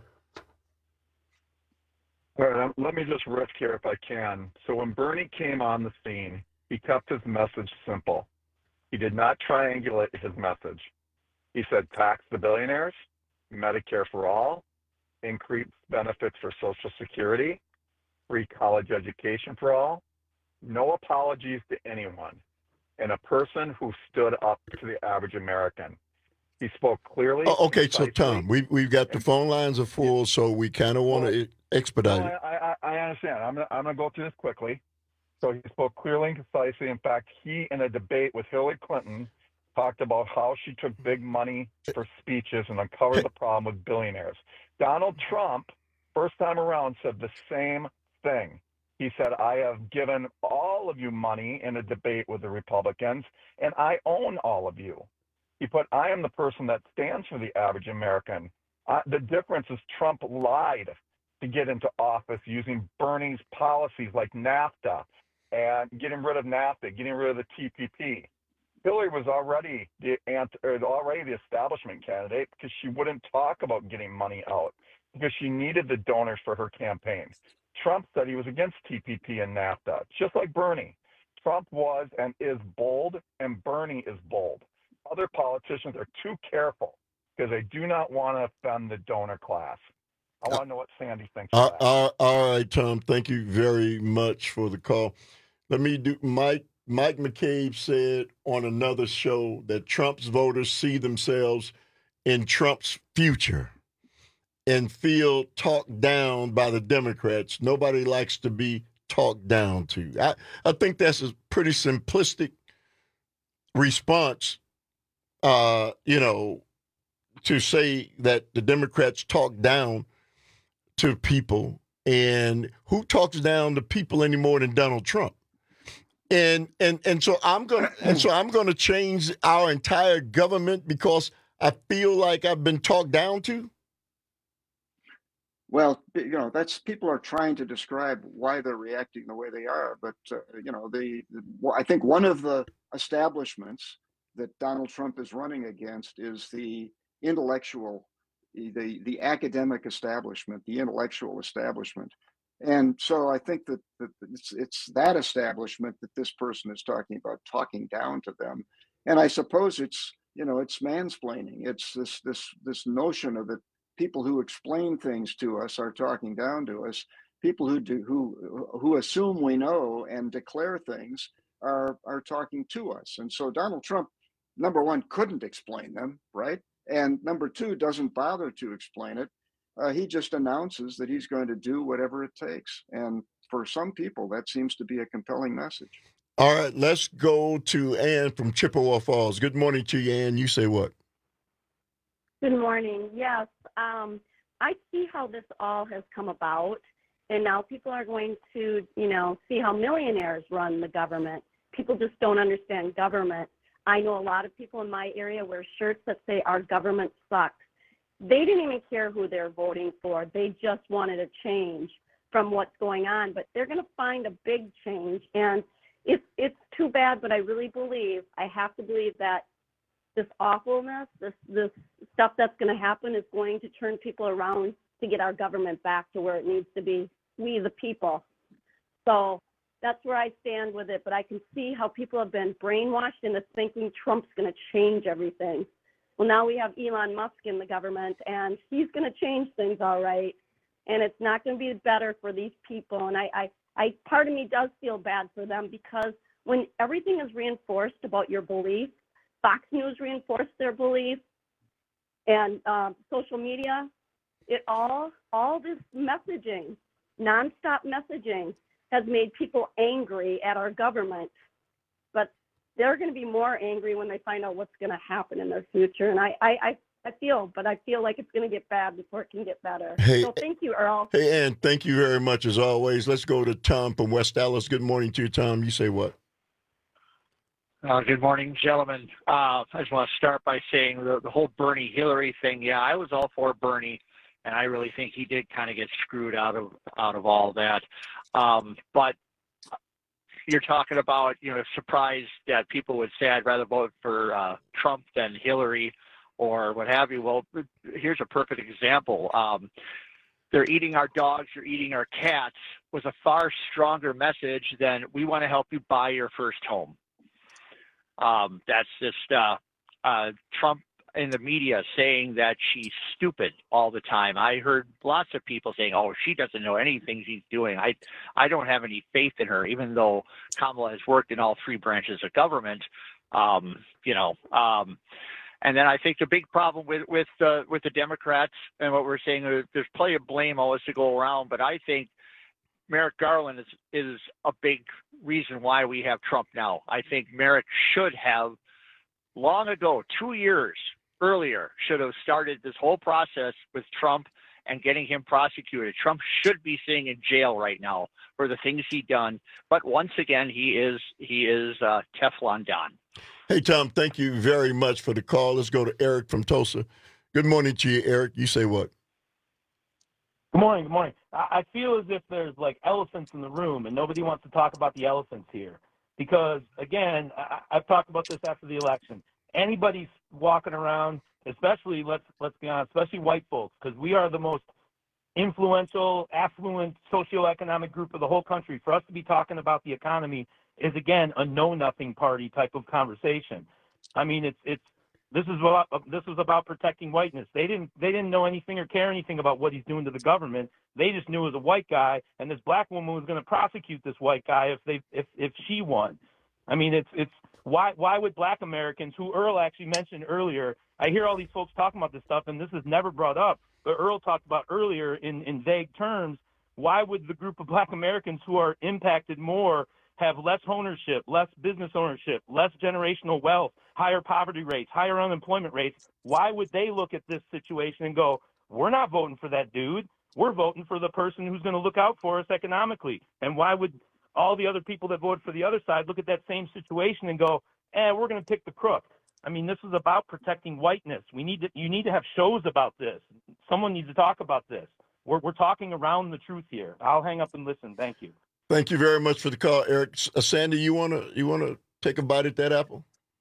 All right, um, let me just riff here if I can. So when Bernie came on the scene, he kept his message simple. He did not triangulate his message. He said tax the billionaires, Medicare for all, increase benefits for Social Security, free college education for all, no apologies to anyone, and a person who stood up to the average American. He spoke clearly. Oh, okay, so Tom, we, we've got the phone lines are full, so we kind of want to expedite no, it. I, I, I understand. I'm gonna, I'm going to go through this quickly. So he spoke clearly and concisely. In fact, he, in a debate with Hillary Clinton, talked about how she took big money for speeches and uncovered the problem with billionaires. Donald Trump, first time around, said the same thing. He said, I have given all of you money in a debate with the Republicans, and I own all of you. He put, I am the person that stands for the average American. Uh, the difference is Trump lied to get into office using Bernie's policies like NAFTA and getting rid of NAFTA, getting rid of the T P P. Hillary was already the or already the establishment candidate because she wouldn't talk about getting money out because she needed the donors for her campaign. Trump said he was against T P P and NAFTA, just like Bernie. Trump was and is bold, and Bernie is bold. Other politicians are too careful because they do not want to offend the donor class. I want to know what Sandy thinks Uh, of that. uh, all right, Tom. Thank you very much for the call. Let me do. Mike Mike McCabe said on another show that Trump's voters see themselves in Trump's future and feel talked down by the Democrats. Nobody likes to be talked down to. I, I think that's a pretty simplistic response. Uh, you know, to say that the Democrats talk down to people, and who talks down to people any more than Donald Trump? And and and so I'm gonna and so I'm gonna change our entire government because I feel like I've been talked down to. Well, you know, that's people are trying to describe why they're reacting the way they are. But, uh, you know, the, the well, I think one of the establishments that Donald Trump is running against is the intellectual, the, the academic establishment, the intellectual establishment. And so I think that, that it's, it's that establishment that this person is talking about, talking down to them. And I suppose it's, you know, it's mansplaining. It's this, this, this notion of it. People who explain things to us are talking down to us. People who do who who assume we know and declare things are are talking to us. And so Donald Trump, number one, couldn't explain them, right? And number two, doesn't bother to explain it. Uh, he just announces that he's going to do whatever it takes. And for some people, that seems to be a compelling message. All right, let's go to Ann from Chippewa Falls. Good morning to you, Ann. You say what? Good morning. Yes, um, I see how this all has come about, and now people are going to, you know, see how millionaires run the government. People just don't understand government. I know a lot of people in my area wear shirts that say our government sucks. They didn't even care who they're voting for. They just wanted a change from what's going on, but they're going to find a big change, and it's it's too bad, but I really believe, I have to believe that this awfulness, this this stuff that's going to happen is going to turn people around to get our government back to where it needs to be, we the people. So that's where I stand with it, but I can see how people have been brainwashed into thinking Trump's going to change everything. Well, now we have Elon Musk in the government, and he's going to change things all right, and it's not going to be better for these people. And I, I, I, part of me does feel bad for them, because when everything is reinforced about your belief, Fox News reinforced their belief, and uh, social media, it all, all this messaging, nonstop messaging, has made people angry at our government. But they're going to be more angry when they find out what's going to happen in their future. And I, I, I, I feel, but I feel like it's going to get bad before it can get better. Hey, so thank you, Earl. Hey, Ann, thank you very much as always. Let's go to Tom from West Dallas. Good morning to you, Tom. You say what? Uh, good morning, gentlemen. Uh, I just want to start by saying the, the whole Bernie Hillary thing. Yeah, I was all for Bernie, and I really think he did kind of get screwed out of out of all that. Um, but you're talking about, you know, surprised that people would say I'd rather vote for uh, Trump than Hillary or what have you. Well, here's a perfect example. Um, they're eating our dogs, you're eating our cats was a far stronger message than we want to help you buy your first home. Um, that's just uh, uh, Trump in the media saying that she's stupid all the time. I heard lots of people saying, oh, she doesn't know anything she's doing. I, I don't have any faith in her, even though Kamala has worked in all three branches of government. Um, you know, um, and then I think the big problem with with uh, with the Democrats and what we're saying, uh, there's plenty of blame always to go around, but I think Merrick Garland is, is a big reason why we have Trump now. I think Merrick should have, long ago, two years earlier, should have started this whole process with Trump and getting him prosecuted. Trump should be sitting in jail right now for the things he done. But once again, he is he is uh, Teflon Don. Hey, Tom, thank you very much for the call. Let's go to Eric from Tulsa. Good morning to you, Eric. You say what? Good morning. Good morning. I feel as if there's like elephants in the room, and nobody wants to talk about the elephants here. Because again, I, I've talked about this after the election. Anybody's walking around, especially let's let's be honest, especially white folks, because we are the most influential, affluent, socioeconomic group of the whole country. For us to be talking about the economy is again a know-nothing party type of conversation. I mean, it's it's. This is about this was about protecting whiteness. They didn't they didn't know anything or care anything about what he's doing to the government. They just knew it was a white guy, and this black woman was going to prosecute this white guy if they if if she won. I mean, it's it's why why would black Americans, who Earl actually mentioned earlier, I hear all these folks talking about this stuff, and this is never brought up, but Earl talked about earlier in in vague terms. Why would the group of black Americans who are impacted more have less ownership, less business ownership, less generational wealth, higher poverty rates, higher unemployment rates? Why would they look at this situation and go, we're not voting for that dude. We're voting for the person who's going to look out for us economically. And why would all the other people that voted for the other side look at that same situation and go, eh, we're going to pick the crook? I mean, this is about protecting whiteness. We need to, you need to have shows about this. Someone needs to talk about this. we're, we're talking around the truth here. I'll hang up and listen. Thank you. Thank you very much for the call, Eric. Uh, Sandy, you wanna you wanna take a bite at that apple?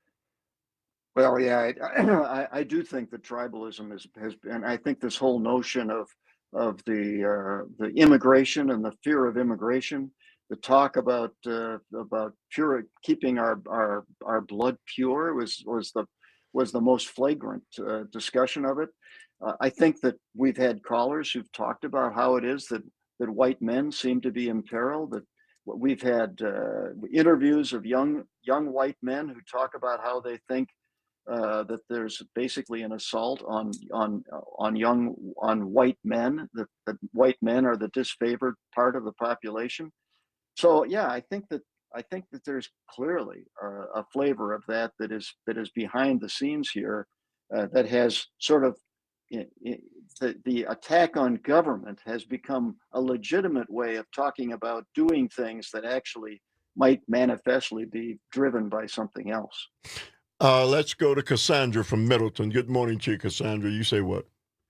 Well, yeah, I, I, I do think that tribalism is, has been, I think this whole notion of of the uh, the immigration and the fear of immigration, the talk about uh, about pure keeping our, our our blood pure was was the was the most flagrant uh, discussion of it. Uh, I think that we've had callers who've talked about how it is that that white men seem to be in peril. That we've had uh, interviews of young young white men who talk about how they think uh, that there's basically an assault on on on young on white men. That, that white men are the disfavored part of the population. So yeah, I think that I think that there's clearly a, a flavor of that that is that is behind the scenes here, uh, that has sort of it, it, the the attack on government has become a legitimate way of talking about doing things that actually might manifestly be driven by something else. Uh, let's go to Cassandra from Middleton. Good morning to you, Cassandra. You say what?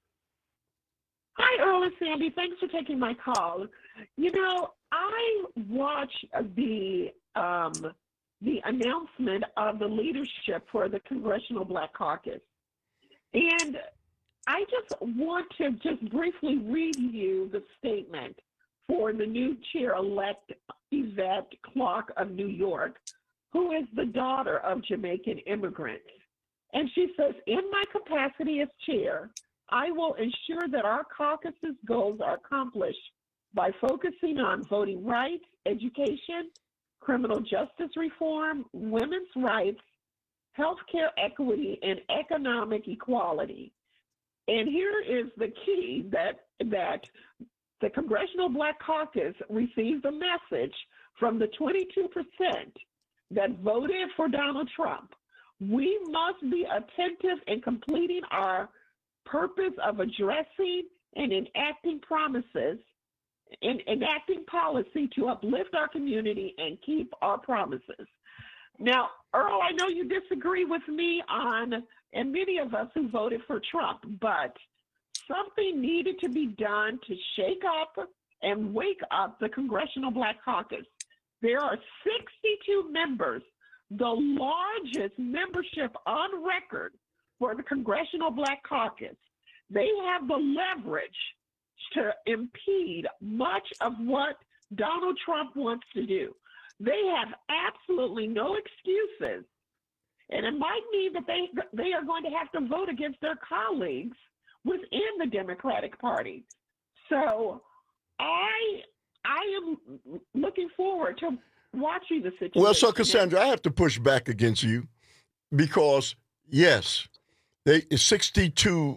Hi, Earl and Sandy. Thanks for taking my call. You know, I watched the um, the announcement of the leadership for the Congressional Black Caucus, and I just want to just briefly read you the statement for the new chair-elect Yvette Clarke of New York, who is the daughter of Jamaican immigrants. And she says, in my capacity as chair, I will ensure that our caucus's goals are accomplished by focusing on voting rights, education, criminal justice reform, women's rights, healthcare equity, and economic equality. And here is the key that that the Congressional Black Caucus received a message from the twenty-two percent that voted for Donald Trump. We must be attentive in completing our purpose of addressing and enacting promises, and enacting policy to uplift our community and keep our promises. Now, Earl, I know you disagree with me on, and many of us who voted for Trump, but something needed to be done to shake up and wake up the Congressional Black Caucus. There are sixty-two members, the largest membership on record for the Congressional Black Caucus. They have the leverage to impede much of what Donald Trump wants to do. They have absolutely no excuses. And it might mean that they they are going to have to vote against their colleagues within the Democratic Party. So I I am looking forward to watching the situation. Well, so Cassandra, I have to push back against you because, yes, they sixty-two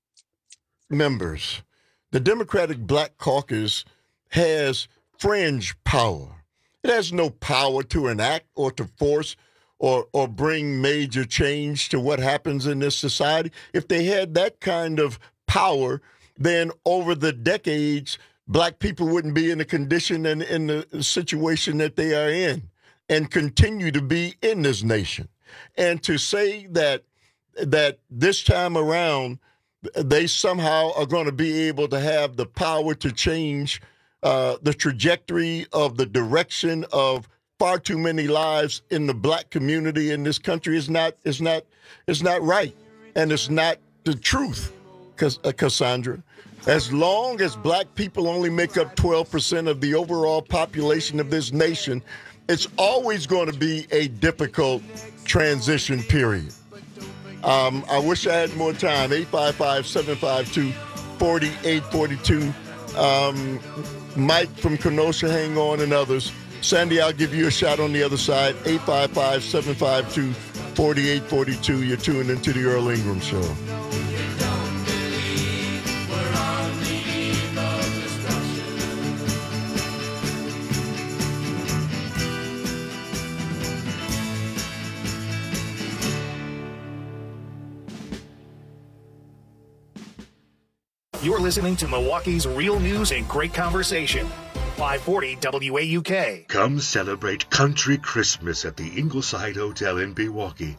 members. The Democratic Black Caucus has fringe power. It has no power to enact or to force or or bring major change to what happens in this society. If they had that kind of power, then over the decades, black people wouldn't be in the condition and in the situation that they are in and continue to be in this nation. And to say that that this time around, they somehow are going to be able to have the power to change uh, the trajectory of the direction of far too many lives in the black community in this country is not is not is not right, and it's not the truth, Cassandra. As long as black people only make up twelve percent of the overall population of this nation, it's always going to be a difficult transition period. Um, I wish I had more time. eight five five, seven five two, four eight four two. Um, Mike from Kenosha, hang on, and others. Sandy, I'll give you a shot on the other side. eight five five, seven five two, four eight four two. You're tuned into the Earl Ingram Show. You're listening to Milwaukee's Real News and Great Conversation. five forty W A U K. Come celebrate Country Christmas at the Ingleside Hotel in Milwaukee.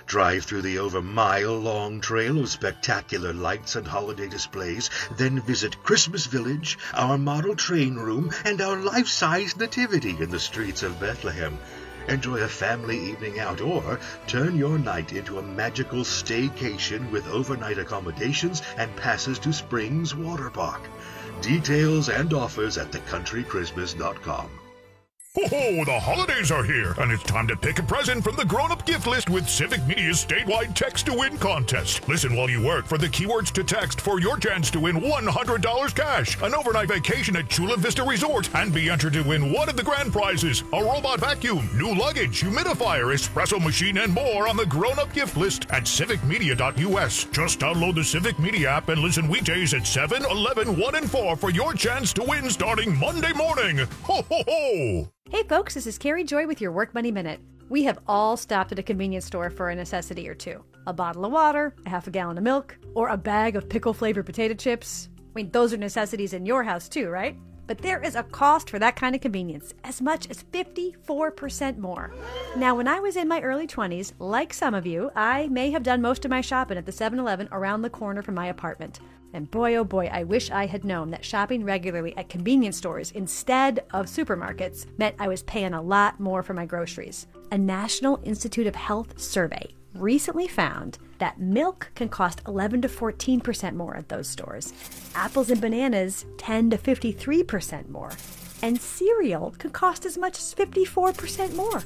Drive through the over mile-long trail of spectacular lights and holiday displays, then visit Christmas Village, our model train room, and our life-size nativity in the streets of Bethlehem. Enjoy a family evening out or turn your night into a magical staycation with overnight accommodations and passes to Springs Water Park. Details and offers at the country christmas dot com. Ho-ho, the holidays are here, and it's time to pick a present from the grown-up gift list with Civic Media's statewide text-to-win contest. Listen while you work for the keywords to text for your chance to win one hundred dollars cash, an overnight vacation at Chula Vista Resort, and be entered to win one of the grand prizes, a robot vacuum, new luggage, humidifier, espresso machine, and more on the grown-up gift list at civic media dot u s. Just download the Civic Media app and listen weekdays at seven, eleven, one, and four for your chance to win starting Monday morning. Ho-ho-ho! Hey folks, this is Carrie Joy with your Work Money Minute. We have all stopped at a convenience store for a necessity or two. A bottle of water, a half a gallon of milk, or a bag of pickle-flavored potato chips. I mean, those are necessities in your house too, right? But there is a cost for that kind of convenience, as much as fifty-four percent more. Now, when I was in my early twenties, like some of you, I may have done most of my shopping at the seven eleven around the corner from my apartment. And boy, oh boy, I wish I had known that shopping regularly at convenience stores instead of supermarkets meant I was paying a lot more for my groceries. A National Institute of Health survey recently found that milk can cost eleven to fourteen percent more at those stores. Apples and bananas ten to fifty-three percent more. And cereal can cost as much as fifty-four percent more.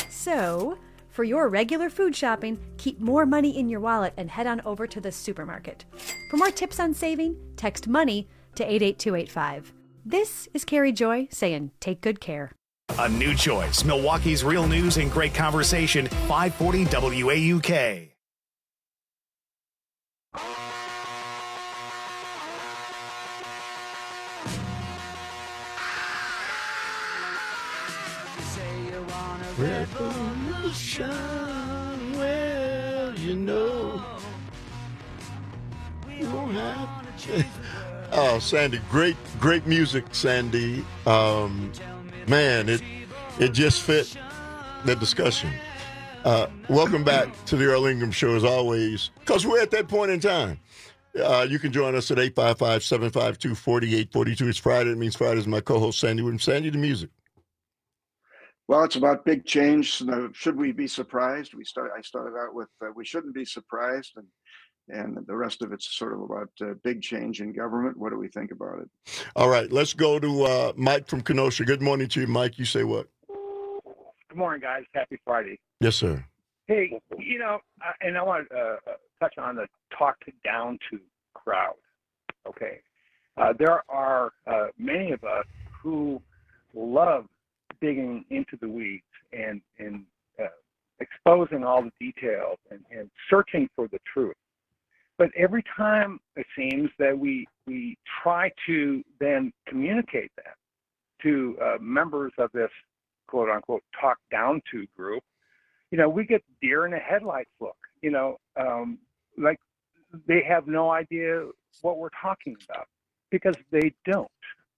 So, for your regular food shopping, keep more money in your wallet and head on over to the supermarket. For more tips on saving, text MONEY to eight eight two eight five. This is Carrie Joy saying take good care. A new choice, Milwaukee's real news and great conversation, five forty W A U K. Revolution, well, you know, we won't have. Oh, Sandy, great, great music, Sandy. Um, man, it it just fit the discussion. Uh, welcome back to the Earl Ingram Show, as always, because we're at that point in time. Uh, you can join us at eight five five, seven five two, four eight four two. It's Friday. It means Friday is my co-host, Sandy Williams. Sandy, the music. Well, it's about big change. So should we be surprised? We start. I started out with uh, we shouldn't be surprised, and and the rest of it's sort of about uh, big change in government. What do we think about it? All right, let's go to uh, Mike from Kenosha. Good morning to you, Mike. You say what? Good morning, guys. Happy Friday. Yes, sir. Hey, you know, uh, and I want to uh, touch on the talk down to crowd. Okay, uh, there are uh, many of us who love digging into the weeds and and uh, exposing all the details and, and searching for the truth. But every time it seems that we we try to then communicate that to uh, members of this quote unquote talk down to group, you know, we get deer in the headlights look. You know, um, like they have no idea what we're talking about because they don't.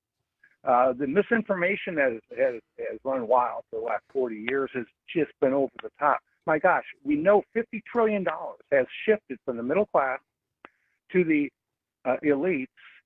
Uh, the misinformation that has, has, has run wild for the last forty years has just been over the top. My gosh, we know fifty trillion dollars has shifted from the middle class to the uh, elites.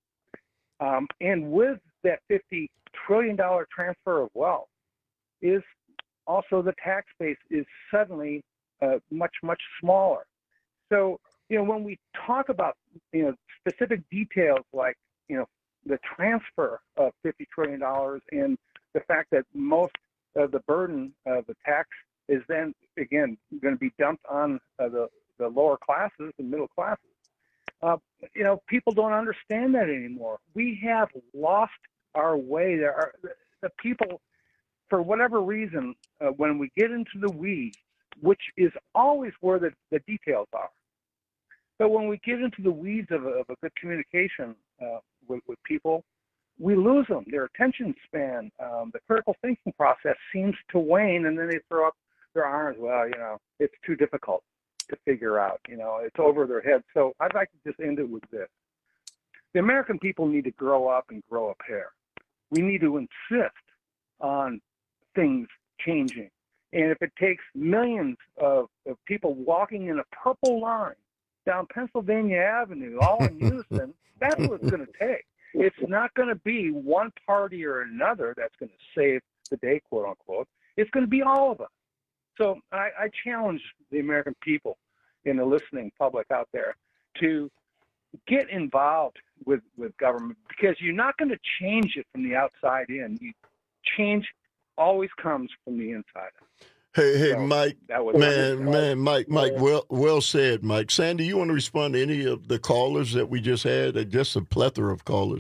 Um, and with that fifty trillion dollars transfer of wealth is also the tax base is suddenly uh, much, much smaller. So, you know, when we talk about, you know, specific details like, you know, the transfer of fifty trillion dollars and the fact that most of the burden of the tax is then, again, going to be dumped on uh, the, the lower classes and middle classes. Uh, you know, people don't understand that anymore. We have lost our way. There are the people, for whatever reason, uh, when we get into the weeds, which is always where the, the details are. But when we get into the weeds of a, of a good communication uh, with, with people, we lose them. Their attention span, um, the critical thinking process seems to wane, and then they throw up their arms. Well, you know, it's too difficult to figure out. You know, it's over their head. So I'd like to just end it with this. The American people need to grow up and grow a pair. We need to insist on things changing And if it takes millions of, of people walking in a purple line down Pennsylvania Avenue, all in unison, that's what it's going to take. It's not going to be one party or another that's going to save the day, quote unquote. It's going to be all of us. So I, I challenge the American people in the listening public out there to get involved with, with government, because you're not going to change it from the outside in. You, change always comes from the inside out. Hey, hey, So, Mike, that was- man, man, Mike, Mike, Yeah. well, well said, Mike. Sandy, you want to respond to any of the callers that we just had? Uh, Just a plethora of callers.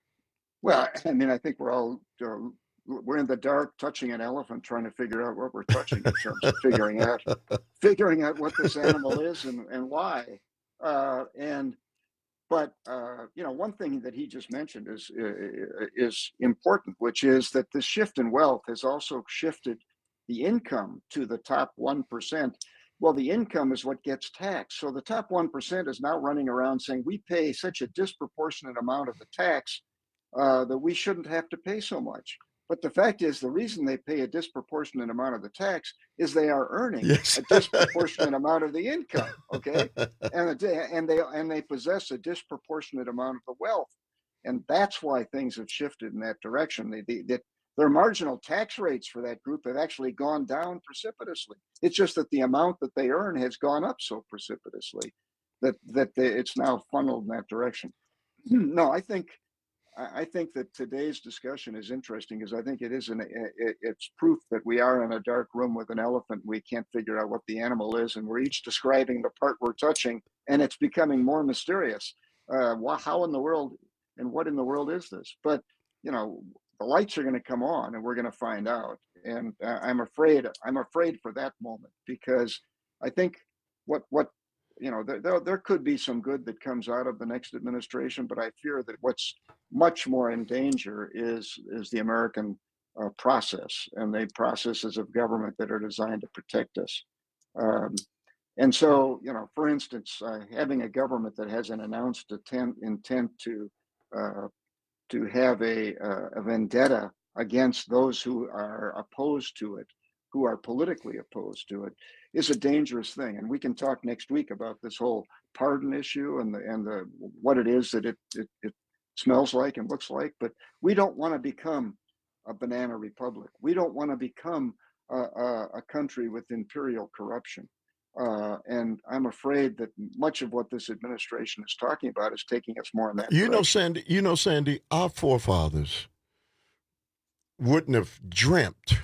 Well, I mean, I think we're all uh, we're in the dark, touching an elephant, trying to figure out what we're touching in terms of figuring out figuring out what this animal is and and why. Uh, and but uh, you know, one thing that he just mentioned is uh, is important, which is that the shift in wealth has also shifted the income to the top one percent. Well, the income is what gets taxed. So the top one percent is now running around saying we pay such a disproportionate amount of the tax uh, that we shouldn't have to pay so much. But the fact is, the reason they pay a disproportionate amount of the tax is they are earning Yes. a disproportionate amount of the income. Okay, and the, and they and they possess a disproportionate amount of the wealth, and that's why things have shifted in that direction. They, they, they, their marginal tax rates for that group have actually gone down precipitously. It's just that the amount that they earn has gone up so precipitously that that they, it's now funneled in that direction. No, I think I I think that today's discussion is interesting because I think it is an it, it's proof that we are in a dark room with an elephant. We can't figure out what the animal is, and we're each describing the part we're touching, and it's becoming more mysterious. Uh, wha- how in the world and what in the world is this? But you know, the lights are going to come on, and we're going to find out. And uh, I'm afraid I'm afraid for that moment, because I think what what you know there, there there could be some good that comes out of the next administration, but I fear that what's much more in danger is is the American uh, process and the processes of government that are designed to protect us. Um, and so, you know, for instance, uh, having a government that has an announced intent, intent to uh, to have a, uh, a vendetta against those who are opposed to it, who are politically opposed to it, is a dangerous thing. And we can talk next week about this whole pardon issue and the and the what it is that it it, it smells like and looks like. But we don't want to become a banana republic. We don't want to become a, a, a country with imperial corruption. Uh, and I'm afraid that much of what this administration is talking about is taking us more in that You know, direction. Sandy, you know, Sandy, our forefathers wouldn't have dreamt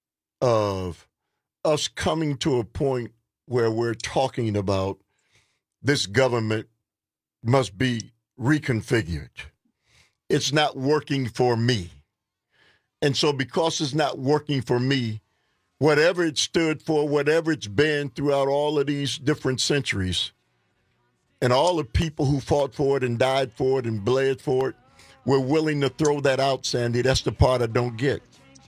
of us coming to a point where we're talking about this government must be reconfigured. It's not working for me. And so because it's not working for me, whatever it stood for, whatever it's been throughout all of these different centuries, and all the people who fought for it and died for it and bled for it, we're willing to throw that out, Sandy. That's the part I don't get.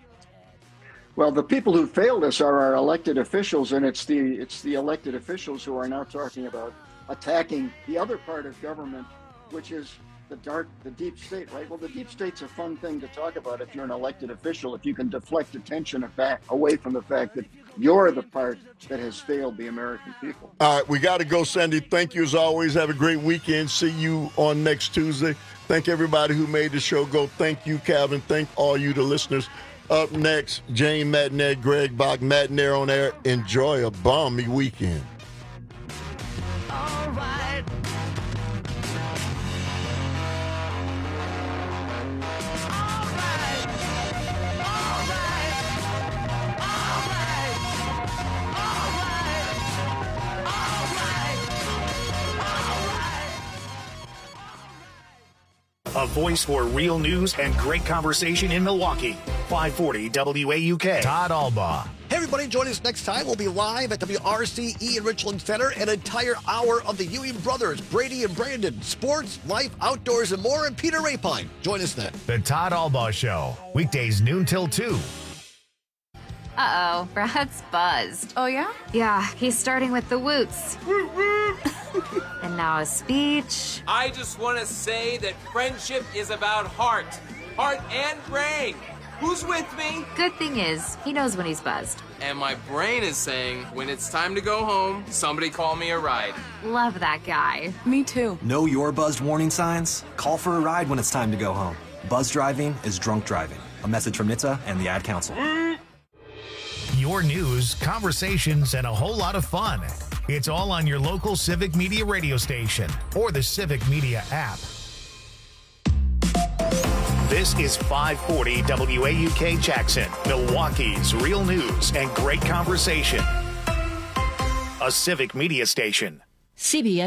Well, the people who failed us are our elected officials, and it's the it's the elected officials who are now talking about attacking the other part of government, which is the dark, the deep state, right? Well, the deep state's a fun thing to talk about if you're an elected official, if you can deflect attention back away from the fact that you're the part that has failed the American people. All right, we got to go, Sandy. Thank you as always. Have a great weekend. See you on next Tuesday. Thank everybody who made the show go. Thank you, Calvin. Thank all you, the listeners. Up next, Jane Matinette, Greg Bach, Matinere on air. Enjoy a balmy weekend. All right. A voice for real news and great conversation in Milwaukee. five forty W A U K. Todd Albaugh. Hey, everybody, join us next time. We'll be live at W R C E in Richland Center, an entire hour of the Ewing Brothers, Brady and Brandon, sports, life, outdoors, and more, and Peter Rapine. Join us then. The Todd Albaugh Show. Weekdays noon till two. Uh-oh, Brad's buzzed. Oh, yeah? Yeah, he's starting with the woots. And now a speech. I just want to say that friendship is about heart. heart, and brain. Who's with me? Good thing is, he knows when he's buzzed. And my brain is saying, when it's time to go home, somebody call me a ride. Love that guy. Me too. Know your buzzed warning signs? Call for a ride when it's time to go home. Buzz driving is drunk driving. A message from N H T S A and the Ad Council. Your news, conversations, and a whole lot of fun. It's all on your local Civic Media radio station or the Civic Media app. This is five forty W A U K Jackson, Milwaukee's real news and great conversation. A Civic Media station. C B S